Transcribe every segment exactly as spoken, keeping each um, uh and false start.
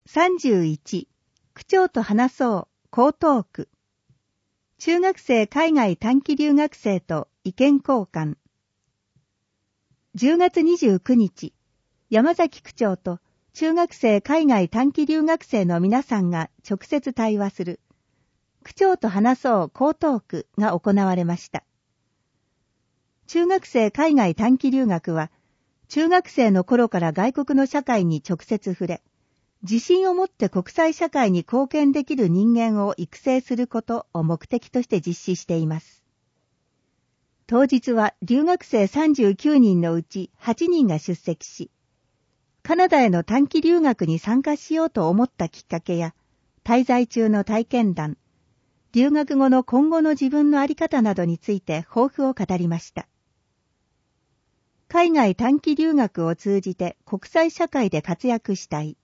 さんじゅういち、区長と話そう江東区。中学生海外短期留学生と意見交換。じゅうがつにじゅうくにち、山崎区長と中学生海外短期留学生の皆さんが直接対話する、区長と話そう江東区が行われました。中学生海外短期留学は、中学生の頃から外国の社会に直接触れ、自信を持って国際社会に貢献できる人間を育成することを目的として実施しています。当日は留学生さんじゅうきゅうにんのうちはちにんが出席し、カナダへの短期留学に参加しようと思ったきっかけや、滞在中の体験談、留学後の今後の自分の在り方などについて抱負を語りました。海外短期留学を通じて国際社会で活躍したい。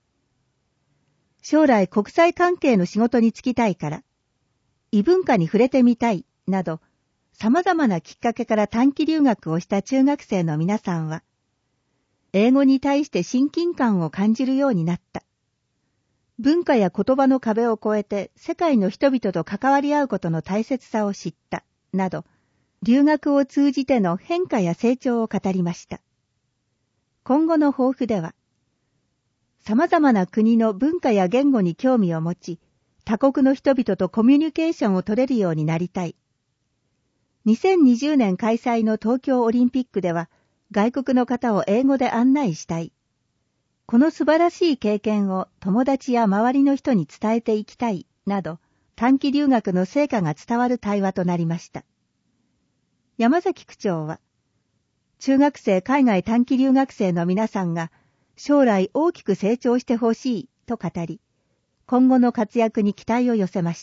将来国際関係の仕事に就きたいから、異文化に触れてみたい、など、様々なきっかけから短期留学をした中学生の皆さんは、英語に対して親近感を感じるようになった。文化や言葉の壁を越えて世界の人々と関わり合うことの大切さを知った、など、留学を通じての変化や成長を語りました。今後の抱負では、様々な国の文化や言語に興味を持ち、他国の人々とコミュニケーションを取れるようになりたい。にせんにじゅうねん開催の東京オリンピックでは、外国の方を英語で案内したい。この素晴らしい経験を友達や周りの人に伝えていきたい、など、短期留学の成果が伝わる対話となりました。山崎区長は、中学生海外短期留学生の皆さんが、将来大きく成長してほしいと語り、今後の活躍に期待を寄せました。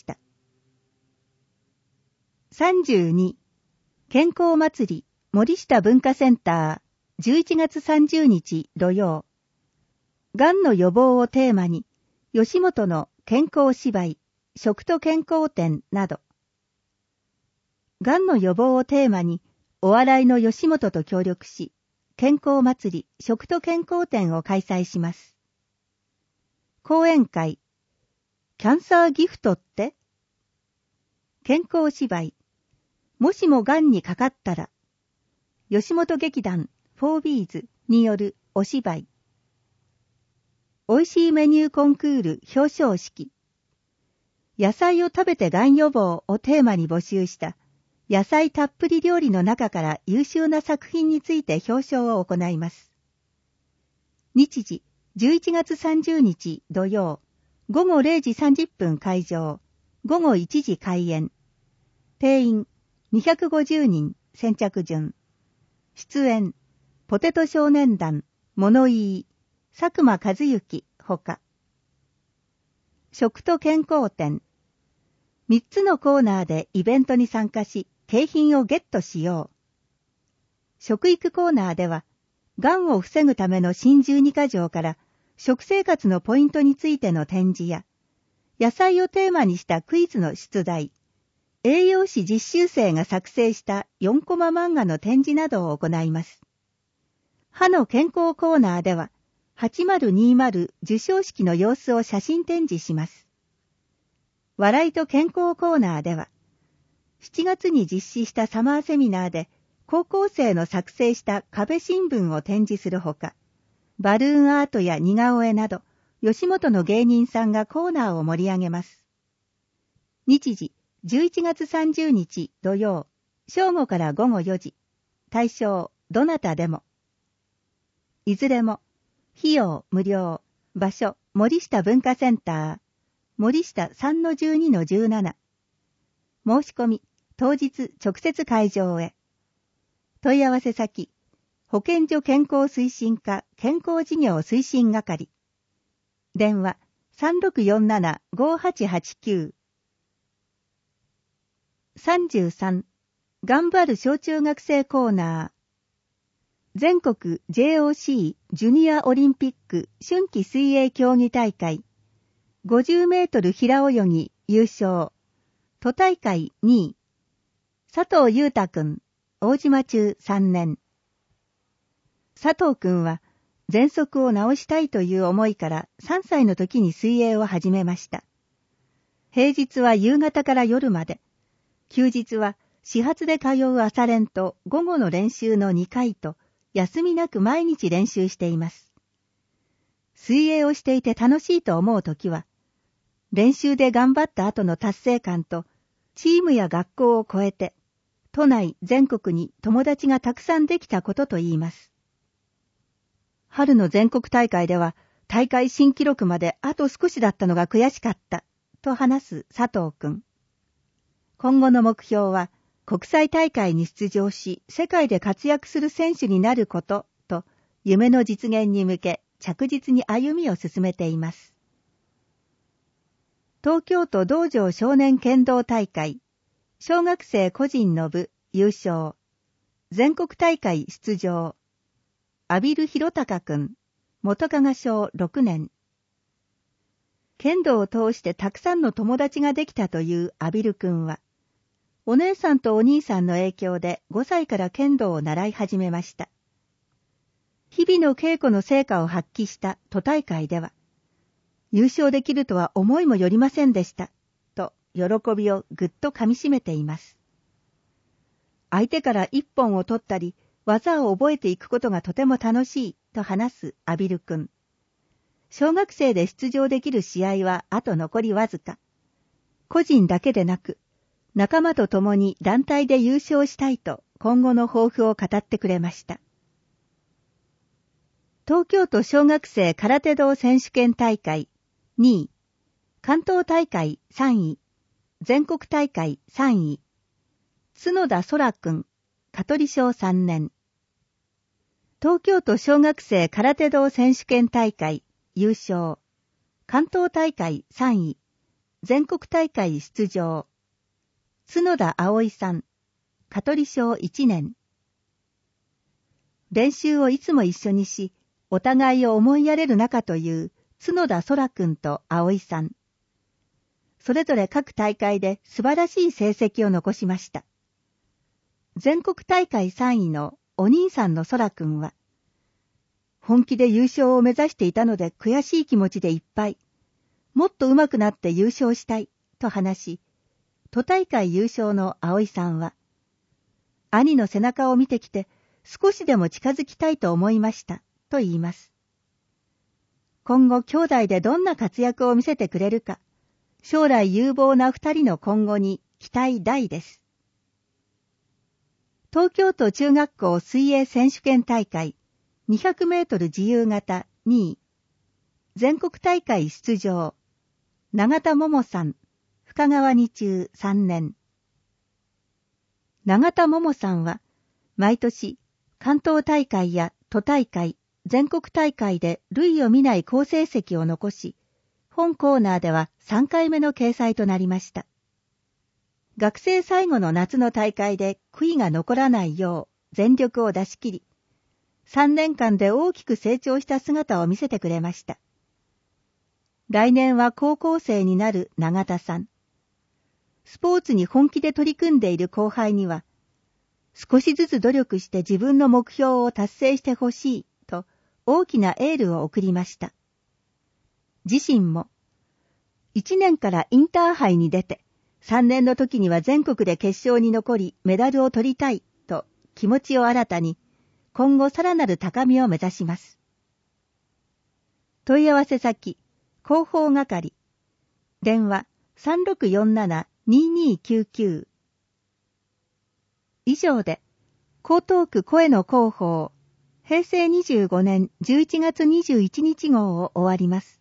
さんじゅうに、健康祭り森下文化センターじゅういちがつさんじゅうにち土曜。がんの予防をテーマに、吉本の健康芝居、食と健康展など。がんの予防をテーマに、お笑いの吉本と協力し、健康祭り、食と健康展を開催します。講演会、キャンサーギフトって？健康芝居、もしもがんにかかったら、吉本劇団 フォービーズ によるお芝居。おいしいメニューコンクール表彰式。野菜を食べてがん予防をテーマに募集した野菜たっぷり料理の中から優秀な作品について表彰を行います。日時じゅういちがつさんじゅうにち土曜、ごごれいじさんじゅっぷん会場、ごごいちじ開演。定員にひゃくごじゅうにん先着順。出演、ポテト少年団、物言い、佐久間和幸ほか。食と健康展。みっつのコーナーでイベントに参加し、景品をゲットしよう。食育コーナーでは、がんを防ぐための新じゅうにかじょうから食生活のポイントについての展示や、野菜をテーマにしたクイズの出題、栄養士実習生が作成したよんコマ漫画の展示などを行います。歯の健康コーナーでは、はちまるにまる授賞式の様子を写真展示します。笑いと健康コーナーでは、しちがつに実施したサマーセミナーで、高校生の作成した壁新聞を展示するほか、バルーンアートや似顔絵など、吉本の芸人さんがコーナーを盛り上げます。日時、じゅういちがつさんじゅうにち土曜、正午からごごよじ。対象、どなたでも。いずれも、費用無料、場所、森下文化センター、森下 さんのじゅうにのじゅうなな。申し込み、当日直接会場へ。問い合わせ先、保健所健康推進課健康事業推進係。電話、さんろくよんなな ごはちはちきゅう。さんじゅうさん、頑張る小中学生コーナー。全国 ジェイオーシー ジュニアオリンピック春季水泳競技大会。ごじゅうメートル平泳ぎ優勝。都大会にい。佐藤裕太くん、大島中さんねん。佐藤くんは喘息を治したいという思いからさんさいの時に水泳を始めました。平日は夕方から夜まで、休日は始発で通う朝練と午後の練習のにかいと休みなく毎日練習しています。水泳をしていて楽しいと思うときは、練習で頑張った後の達成感とチームや学校を超えて、都内全国に友達がたくさんできたことと言います。春の全国大会では大会新記録まであと少しだったのが悔しかったと話す佐藤くん。今後の目標は国際大会に出場し世界で活躍する選手になることと夢の実現に向け着実に歩みを進めています。東京都道場少年剣道大会小学生個人の部優勝、全国大会出場、阿比留弘隆くん、元加賀小ろくねん。剣道を通してたくさんの友達ができたという阿比留くんは、お姉さんとお兄さんの影響でごさいから剣道を習い始めました。日々の稽古の成果を発揮した都大会では、優勝できるとは思いもよりませんでした、と喜びをぐっとかみしめています。相手から一本を取ったり、技を覚えていくことがとても楽しいと話す阿比留くん。小学生で出場できる試合はあと残りわずか。個人だけでなく、仲間と共に団体で優勝したいと今後の抱負を語ってくれました。東京都小学生空手道選手権大会にい、関東大会さんい、全国大会さんい、角田空くん、香取小さんねん。東京都小学生空手道選手権大会優勝、関東大会さんい、全国大会出場、角田葵さん、香取小いちねん。練習をいつも一緒にし、お互いを思いやれる仲という角田空くんと葵さん。それぞれ各大会で素晴らしい成績を残しました。全国大会さんいのお兄さんの空くんは、本気で優勝を目指していたので悔しい気持ちでいっぱい。もっと上手くなって優勝したい、と話し、都大会優勝の葵さんは、兄の背中を見てきて少しでも近づきたいと思いました、と言います。今後兄弟でどんな活躍を見せてくれるか、将来有望な二人の今後に期待大です。東京都中学校水泳選手権大会にひゃくメートル自由形にい、全国大会出場、永田桃さん、深川二中さんねん。永田桃さんは、毎年、関東大会や都大会、全国大会で類を見ない好成績を残し、本コーナーではさんかいめの掲載となりました。学生最後の夏の大会で悔いが残らないよう全力を出し切り、さんねんかんで大きく成長した姿を見せてくれました。来年は高校生になる永田さん。スポーツに本気で取り組んでいる後輩には、少しずつ努力して自分の目標を達成してほしいと大きなエールを送りました。自身も、いちねんからインターハイに出て、さんねんの時には全国で決勝に残りメダルを取りたいと気持ちを新たに今後さらなる高みを目指します。問い合わせ先、広報係、電話 さんろくよんななにーにーきゅうきゅう。以上で江東区声の広報平成にじゅうごねんじゅういちがつにじゅういちにち号を終わります。